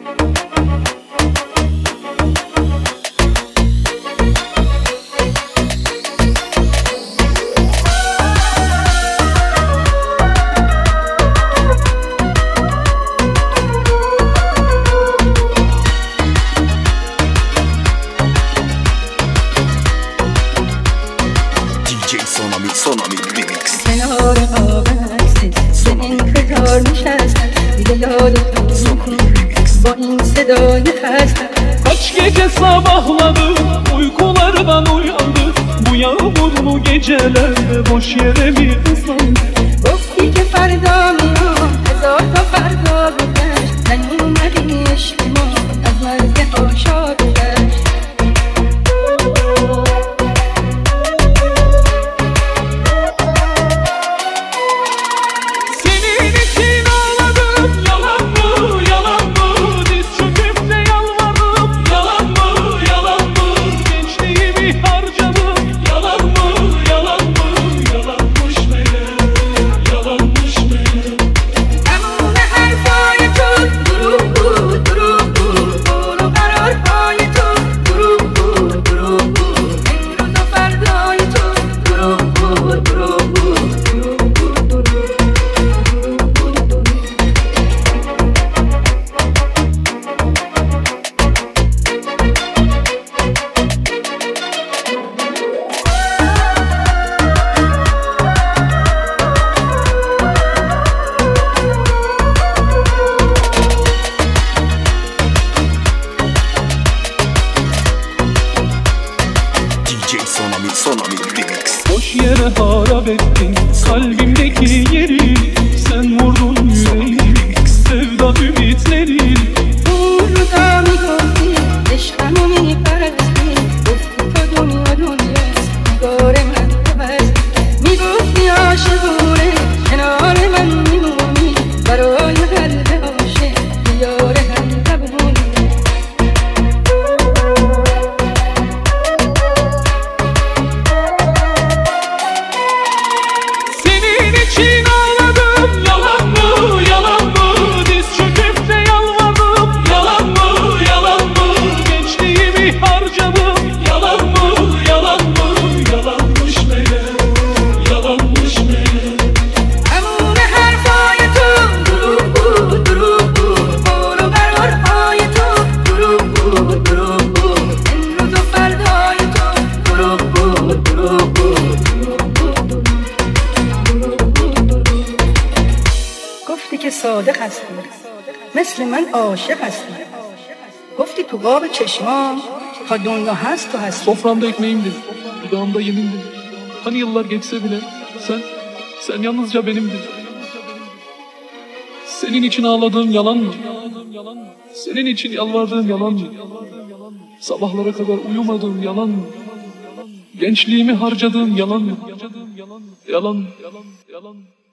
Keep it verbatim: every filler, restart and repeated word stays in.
کنار آب هستی به انتظار نشستم دیگه یادتون با این صدای خستم. Kaç gece sabahladım, uykulardan uyandım. Bu yağmurlu gecelerde boş yere mi ıslandım? گفتی که فردا میام هزار تا فردا گذشت نیومدی عشق ما از مرگ هاشا گذشت. Boş yere harap ettin kalbimdeki yeri. Sen vurdun yüreğimi sevda ümitleri. burada میگفتی عشقمو میپرستی گفتی تو دنیا دنیاست نگار من تو هستی. میگفتی عاشقونه کنار من میمونی برای قلب عاشق دیار هم زبونی. گفتی که صادق هستی مثل من عاشق هستی. گفتی تو قاب چشمام تا دنیا هست تو هستی. Soframda ekmeğimdin, dudağımda yemindin. Hani yıllar geçse bile sen, sen yalnızca benimdin. Senin için ağladığım yalan mı? Senin için yalvardığım yalan mı? Sabahlara kadar uyumadığım yalan mı? Gençliğimi harcadığım yalan mı? Yalan, yalan, yalan.